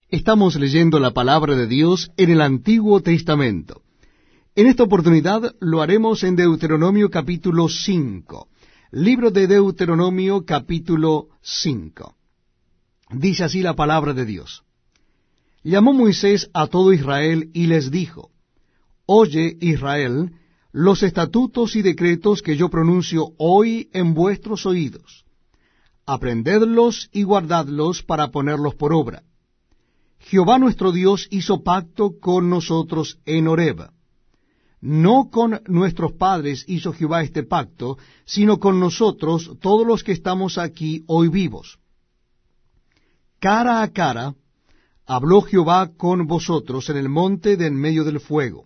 Estamos leyendo la palabra de Dios en el Antiguo Testamento. En esta oportunidad lo haremos en Deuteronomio capítulo 5. Libro de Deuteronomio capítulo 5. Dice así la palabra de Dios. Llamó Moisés a todo Israel y les dijo: Oye, Israel, los estatutos y decretos que yo pronuncio hoy en vuestros oídos. Aprendedlos y guardadlos para ponerlos por obra. Jehová nuestro Dios hizo pacto con nosotros en Horeb. No con nuestros padres hizo Jehová este pacto, sino con nosotros, todos los que estamos aquí hoy vivos. Cara a cara habló Jehová con vosotros en el monte de en medio del fuego.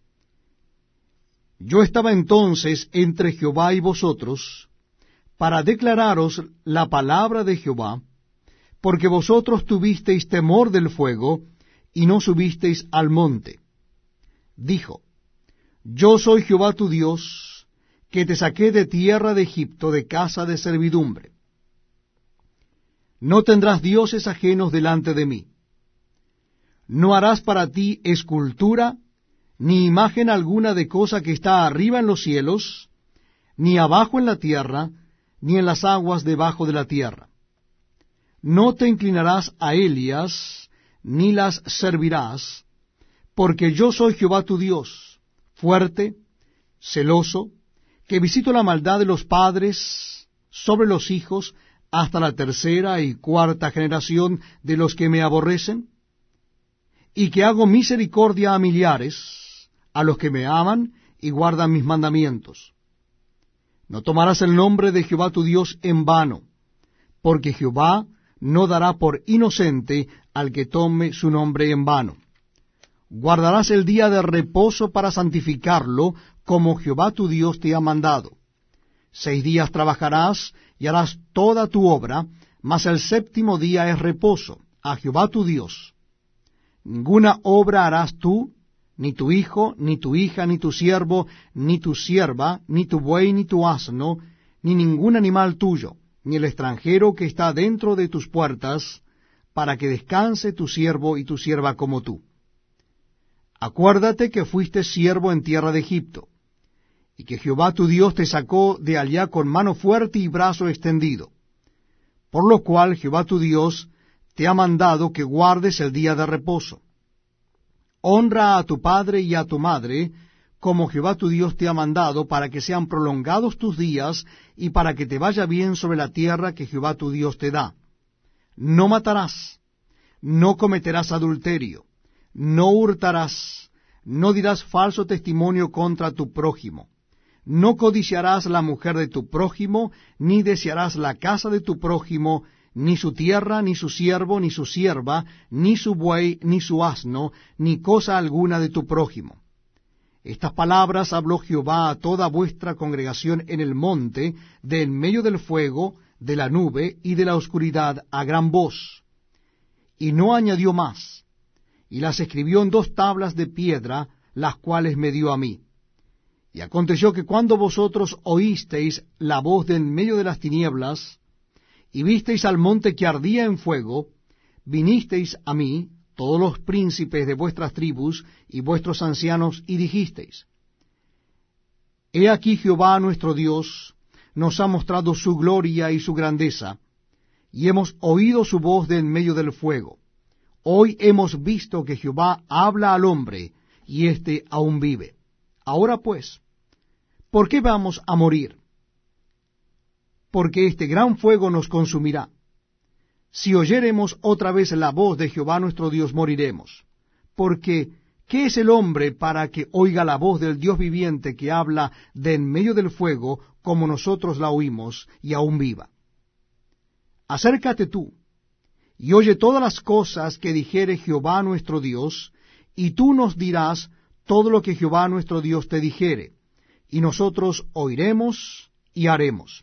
Yo estaba entonces entre Jehová y vosotros, para declararos la palabra de Jehová, porque vosotros tuvisteis temor del fuego, y no subisteis al monte. Dijo: Yo soy Jehová tu Dios, que te saqué de tierra de Egipto, de casa de servidumbre. No tendrás dioses ajenos delante de mí. No harás para ti escultura, ni imagen alguna de cosa que está arriba en los cielos, ni abajo en la tierra, ni en las aguas debajo de la tierra. No te inclinarás a ellas, ni las servirás, porque yo soy Jehová tu Dios, fuerte, celoso, que visito la maldad de los padres sobre los hijos hasta la tercera y cuarta generación de los que me aborrecen, y que hago misericordia a millares, a los que me aman y guardan mis mandamientos. No tomarás el nombre de Jehová tu Dios en vano, porque Jehová no dará por inocente al que tome su nombre en vano. Guardarás el día de reposo para santificarlo, como Jehová tu Dios te ha mandado. 6 días trabajarás y harás toda tu obra, mas el séptimo día es reposo a Jehová tu Dios. Ninguna obra harás tú, ni tu hijo, ni tu hija, ni tu siervo, ni tu sierva, ni tu buey, ni tu asno, ni ningún animal tuyo, ni el extranjero que está dentro de tus puertas, para que descanse tu siervo y tu sierva como tú. Acuérdate que fuiste siervo en tierra de Egipto, y que Jehová tu Dios te sacó de allá con mano fuerte y brazo extendido, por lo cual Jehová tu Dios te ha mandado que guardes el día de reposo. Honra a tu padre y a tu madre, como Jehová tu Dios te ha mandado, para que sean prolongados tus días, y para que te vaya bien sobre la tierra que Jehová tu Dios te da. No matarás, no cometerás adulterio, no hurtarás, no dirás falso testimonio contra tu prójimo, no codiciarás la mujer de tu prójimo, ni desearás la casa de tu prójimo, ni su tierra, ni su siervo, ni su sierva, ni su buey, ni su asno, ni cosa alguna de tu prójimo. Estas palabras habló Jehová a toda vuestra congregación en el monte, de en medio del fuego, de la nube y de la oscuridad, a gran voz. Y no añadió más, y las escribió en 2 tablas de piedra, las cuales me dio a mí. Y aconteció que cuando vosotros oísteis la voz de en medio de las tinieblas, y visteis al monte que ardía en fuego, vinisteis a mí, todos los príncipes de vuestras tribus y vuestros ancianos, y dijisteis: He aquí Jehová nuestro Dios nos ha mostrado su gloria y su grandeza, y hemos oído su voz de en medio del fuego. Hoy hemos visto que Jehová habla al hombre, y éste aún vive. Ahora pues, ¿por qué vamos a morir? Porque este gran fuego nos consumirá. Si oyéremos otra vez la voz de Jehová nuestro Dios, moriremos. Porque, ¿qué es el hombre para que oiga la voz del Dios viviente que habla de en medio del fuego, como nosotros la oímos, y aún viva? Acércate tú, y oye todas las cosas que dijere Jehová nuestro Dios, y tú nos dirás todo lo que Jehová nuestro Dios te dijere, y nosotros oiremos y haremos.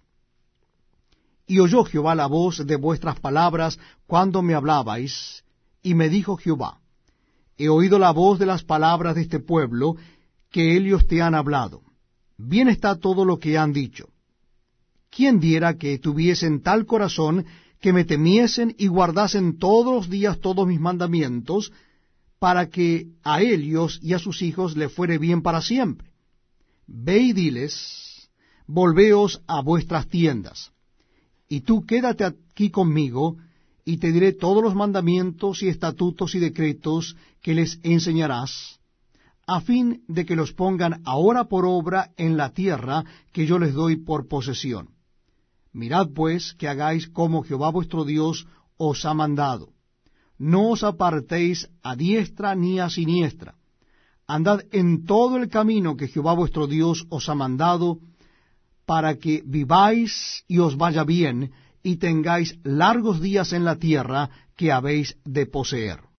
Y oyó Jehová la voz de vuestras palabras cuando me hablabais, y me dijo Jehová: He oído la voz de las palabras de este pueblo, que ellos te han hablado. Bien está todo lo que han dicho. ¿Quién diera que tuviesen tal corazón que me temiesen y guardasen todos los días todos mis mandamientos, para que a ellos y a sus hijos le fuere bien para siempre. Ve y diles, volveos a vuestras tiendas, y tú quédate aquí conmigo, y te diré todos los mandamientos y estatutos y decretos que les enseñarás, a fin de que los pongan ahora por obra en la tierra que yo les doy por posesión. Mirad pues que hagáis como Jehová vuestro Dios os ha mandado. No os apartéis a diestra ni a siniestra. Andad en todo el camino que Jehová vuestro Dios os ha mandado, para que viváis y os vaya bien, y tengáis largos días en la tierra que habéis de poseer.